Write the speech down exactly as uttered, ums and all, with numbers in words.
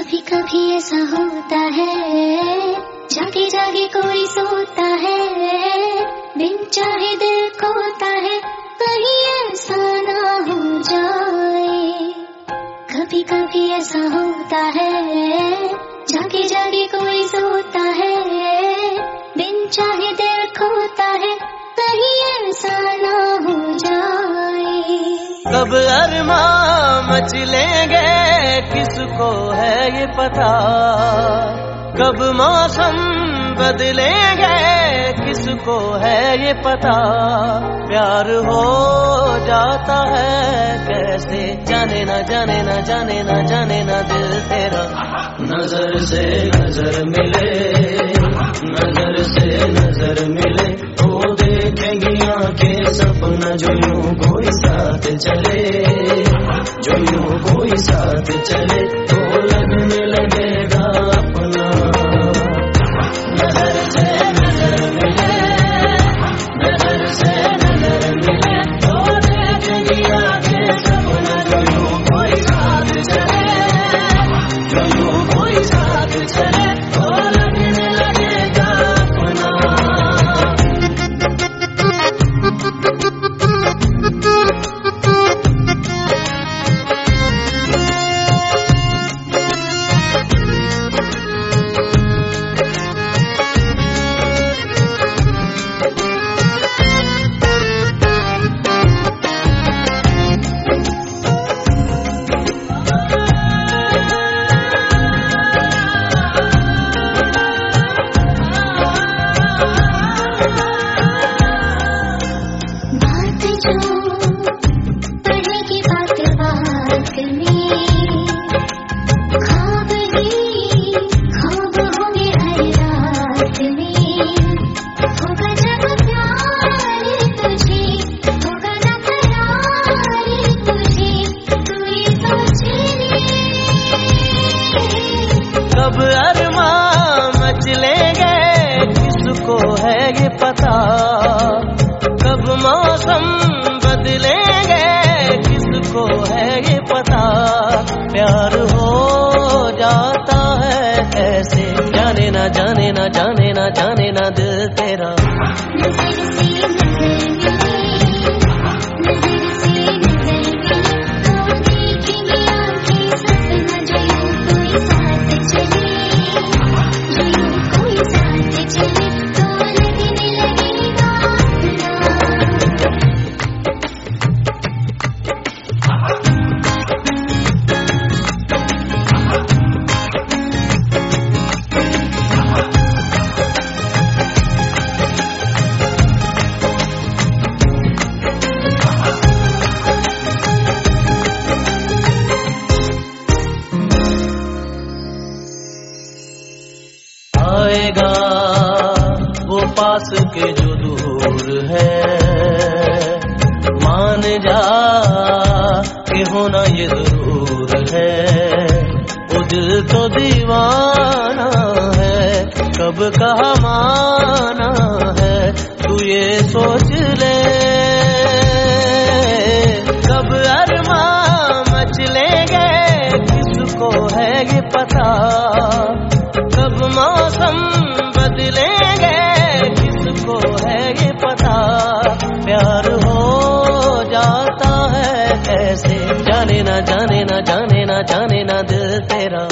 कभी कभी ऐसा होता है, जागे जागे कोई सोता है, बिन चाहे दिल खोता है, कहीं ऐसा ना हो जाए। कभी कभी ऐसा होता है, जागे जागे कोई सोता है, बिन चाहे दिल खोता है, कहीं ऐसा ना हो जाए। कब अरमां मचलेंगे किसको है ये पता, कब मौसम बदलेंगे किसको है ये पता। प्यार हो जाता है कैसे, जाने ना जाने ना जाने ना जाने ना दिल तेरा। नजर से नजर मिले, नजर से नजर मिले, तो देखेंगी आंखें सपना जो यूं कोई साथ चले, जो यूं कोई साथ चले, तो लगने लगेगा अपना। नजर से नजर मिले, नजर से नजर मिले, तो देखेंगी आंखें सपना जो यूं कोई साथ चले, जो यूं कोई साथ चले, तो लगने लगेगा अपना। कब अरमां मचलेंगे किसको है ये पता, कब मौसम बदलेंगे किसको है ये पता। प्यार हो जाता है ऐसे, जाने ना जाने ना जाने ना जाने ना दिल तेरा। आएगा वो पास के जो दूर है, मान जा कि होना ये जरूर है। वो दिल तो दीवाना है, कब कहा माना है, तू ये सोच ले। कब अरमां मचलेंगे किसको है ये पता, कब मौसम बदलेंगे किसको है ये पता। प्यार हो जाता है ऐसे, जाने ना जाने ना जाने ना जाने ना दिल तेरा।